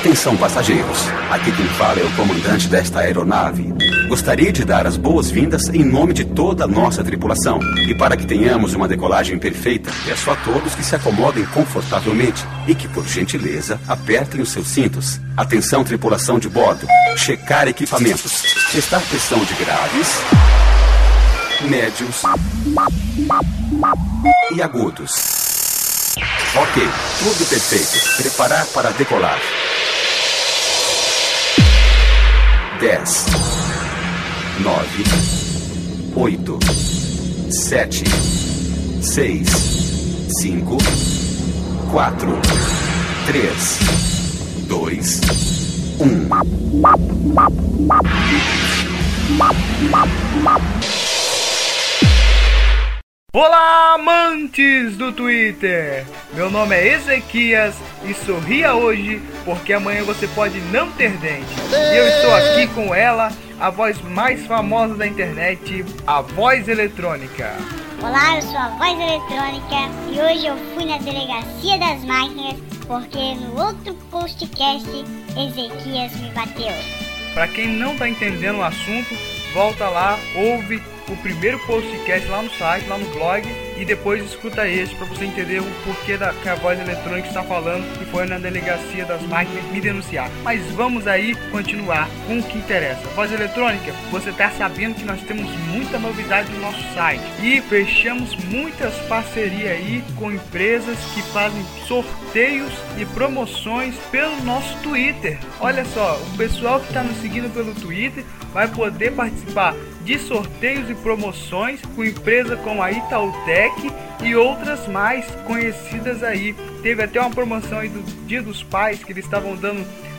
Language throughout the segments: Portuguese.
Atenção, passageiros. Aqui quem fala é o comandante desta aeronave. Gostaria de dar as boas-vindas em nome de toda a nossa tripulação. E para que tenhamos uma decolagem perfeita, peço a todos que se acomodem confortavelmente e que, por gentileza, apertem os seus cintos. Atenção, tripulação de bordo. Checar equipamentos. Testar pressão de graves, médios e agudos. Ok, tudo perfeito. Preparar para decolar. 10, 9, 8, 7, 6, 5, 4, 3, 2, 1. Olá, amantes do Twitter! Meu nome é Ezequias e sorria hoje porque amanhã você pode não ter dente. E eu estou aqui com ela, a voz mais famosa da internet, a Voz Eletrônica. Olá, eu sou a Voz Eletrônica e hoje eu fui na Delegacia das Máquinas porque no outro postcast Ezequias me bateu. Para quem não está entendendo o assunto, volta lá, ouve o primeiro postcast lá no site, lá no blog, e depois escuta esse para você entender o porquê que a Voz Eletrônica está falando que foi na Delegacia das Máquinas me denunciar. Mas vamos aí continuar com o que interessa. Voz Eletrônica, você está sabendo que nós temos muita novidade no nosso site e fechamos muitas parcerias aí com empresas que fazem sorteios e promoções pelo nosso Twitter. Olha só, o pessoal que está nos seguindo pelo Twitter vai poder participar de sorteios e promoções com empresas como a Itautec e outras mais conhecidas aí. Teve até uma promoção aí do Dia dos Pais que eles estavam dando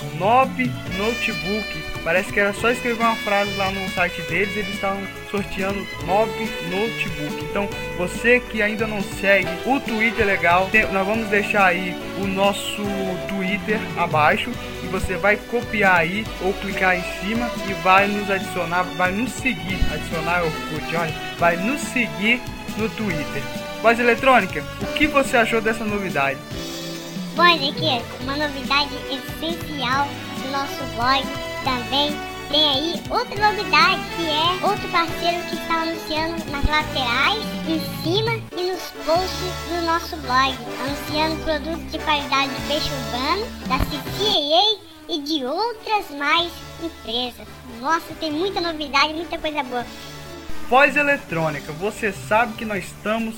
9 notebooks. Parece que era só escrever uma frase lá no site deles, eles estavam sorteando 9 notebooks. Então, você que ainda não segue o Twitter legal, nós vamos deixar aí o nosso Twitter abaixo e você vai copiar aí ou clicar em cima e vai nos adicionar, vai nos seguir, adicionar o Orkut, olha, vai nos seguir no Twitter. Voz Eletrônica, o que você achou dessa novidade? Bom, Ezequias, uma novidade essencial do nosso blog também tem aí outra novidade, que é outro parceiro que está anunciando nas laterais, em cima e nos posts do nosso blog, anunciando produtos de qualidade de peixe urbano, da CCAA e de outras mais empresas. Nossa, tem muita novidade, muita coisa boa. Voz Eletrônica, você sabe que nós estamos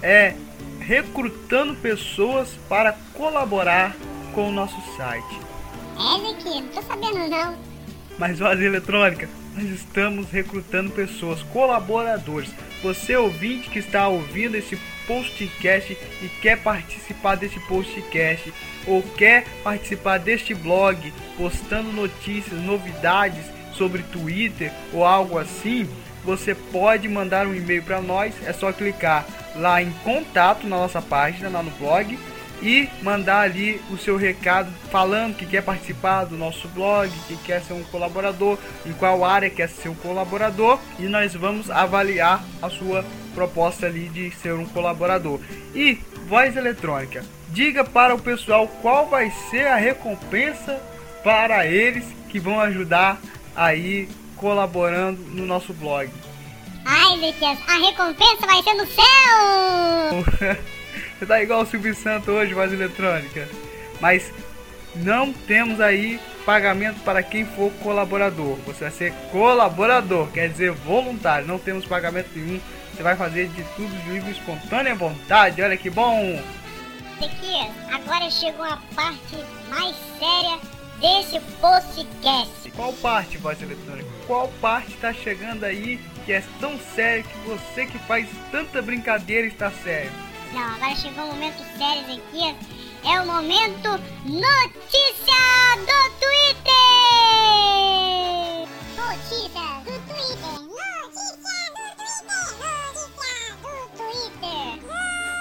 recrutando pessoas para colaborar com o nosso site. Ezequias, não tô sabendo não. Mas Voz Eletrônica, nós estamos recrutando pessoas, colaboradores. Você ouvinte que está ouvindo esse postcast e quer participar desse postcast ou quer participar deste blog, postando notícias, novidades sobre Twitter ou algo assim, você pode mandar um e-mail para nós. É só clicar lá em contato na nossa página, lá no blog, e mandar ali o seu recado falando que quer participar do nosso blog, que quer ser um colaborador, em qual área quer ser um colaborador, e nós vamos avaliar a sua proposta ali de ser um colaborador. E Voz Eletrônica, diga para o pessoal qual vai ser a recompensa para eles que vão ajudar aí colaborando no nosso blog. Ai, Ezequias, a recompensa vai ser no céu! Você tá igual o Silvio Santos hoje, Voz Eletrônica. Mas não temos aí pagamento para quem for colaborador. Você vai ser colaborador, quer dizer voluntário. Não temos pagamento nenhum. Você vai fazer de tudo de livre, espontânea vontade. Olha que bom! Ezequias, agora chegou a parte mais séria desse podcast. Qual parte, Voz Eletrônica? Qual parte está chegando aí que é tão sério que você que faz tanta brincadeira está sério? Não, agora chegou o momento sério, Ezequias. É o momento Notícia do Twitter! Notícia do Twitter! Notícia do Twitter! Notícia do Twitter!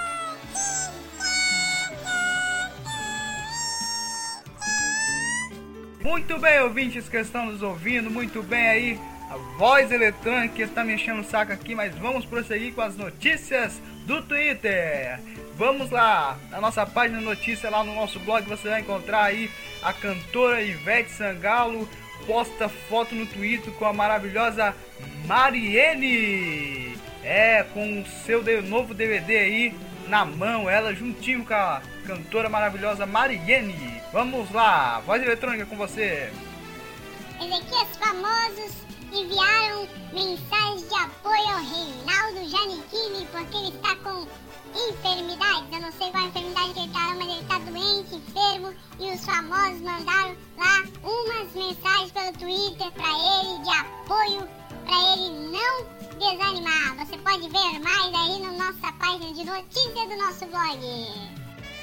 Muito bem, ouvintes que estão nos ouvindo, muito bem aí. A Voz Eletrônica está me enchendo o saco aqui, mas vamos prosseguir com as notícias do Twitter. Vamos lá, na nossa página de notícia lá no nosso blog você vai encontrar aí a cantora Ivete Sangalo posta foto no Twitter com a maravilhosa Mariene. Com o seu novo DVD aí na mão, ela juntinho com a cantora maravilhosa Mariene. Vamos lá, voz eletrônica com você. Ezequias, famosos enviaram mensagem de apoio ao Reinaldo Giannichini porque ele está com enfermidades. Eu não sei qual a enfermidade que ele está, mas ele está doente, enfermo. E os famosos mandaram lá umas mensagens pelo Twitter para ele de apoio, para ele não desanimar. Você pode ver mais aí na nossa página de notícias do nosso blog.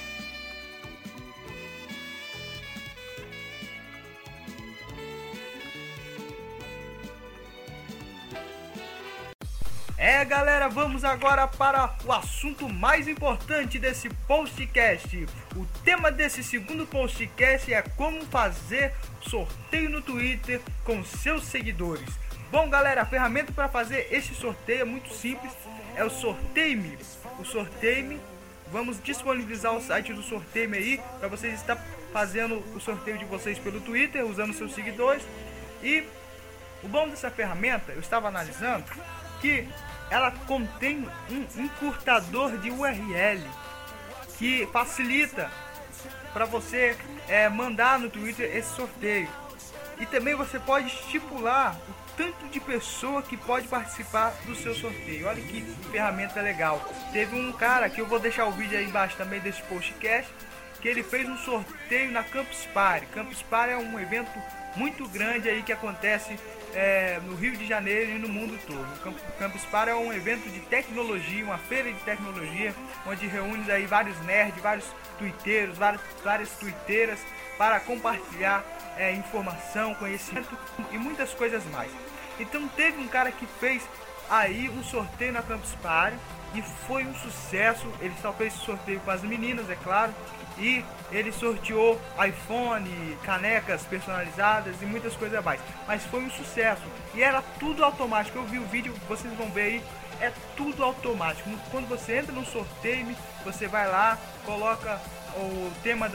Galera, vamos agora para o assunto mais importante desse podcast. O tema desse segundo podcast é como fazer sorteio no Twitter com seus seguidores. Bom, galera, a ferramenta para fazer esse sorteio é muito simples, é o Sorteio-me. O Sorteio-me, vamos disponibilizar o site do Sorteio-me aí para vocês estar fazendo o sorteio de vocês pelo Twitter, usando seus seguidores. E o bom dessa ferramenta, eu estava analisando que ela contém um encurtador de URL que facilita para você mandar no Twitter esse sorteio. E também você pode estipular o tanto de pessoa que pode participar do seu sorteio. Olha que ferramenta legal. Teve um cara que eu vou deixar o vídeo aí embaixo também desse podcast, que ele fez um sorteio na Campus Party. Campus Party é um evento muito grande aí que acontece no Rio de Janeiro e no mundo todo. O Campus Party é um evento de tecnologia, uma feira de tecnologia, onde reúne aí vários nerds, vários twitteiros, várias twitteiras para compartilhar informação, conhecimento e muitas coisas mais. Então teve um cara que fez aí um sorteio na Campus Party e foi um sucesso. Ele só fez esse sorteio com as meninas, é claro, e ele sorteou iPhone, canecas personalizadas e muitas coisas mais. Mas foi um sucesso e era tudo automático. Eu vi o vídeo, vocês vão ver aí, é tudo automático. Quando você entra no sorteio, você vai lá, coloca o tema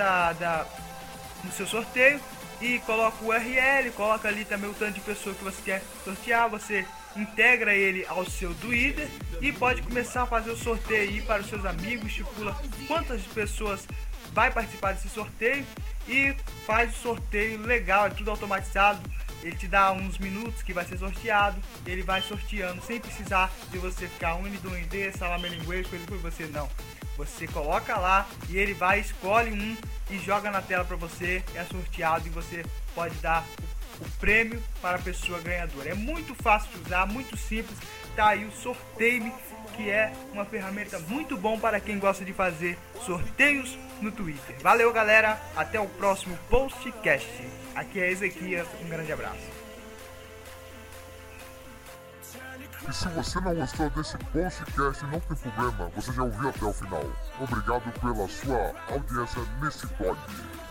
no seu sorteio e coloca o URL, coloca ali também o tanto de pessoa que você quer sortear, você integra ele ao seu Twitter e pode começar a fazer o sorteio aí para os seus amigos, estipula quantas pessoas vai participar desse sorteio e faz o sorteio legal, é tudo automatizado. Ele te dá uns minutos que vai ser sorteado, ele vai sorteando sem precisar de você ficar D, salame linguês, coisa por você, não. Você coloca lá e ele vai, escolhe um e joga na tela para você, é sorteado e você pode dar o prêmio para a pessoa ganhadora. É muito fácil de usar, muito simples. Tá aí o Sorteio-me, que é uma ferramenta muito bom para quem gosta de fazer sorteios no Twitter. Valeu, galera, até o próximo podcast. Aqui é Ezequias, um grande abraço. E se você não gostou desse podcast, não tem problema, você já ouviu até o final. Obrigado pela sua audiência nesse blog.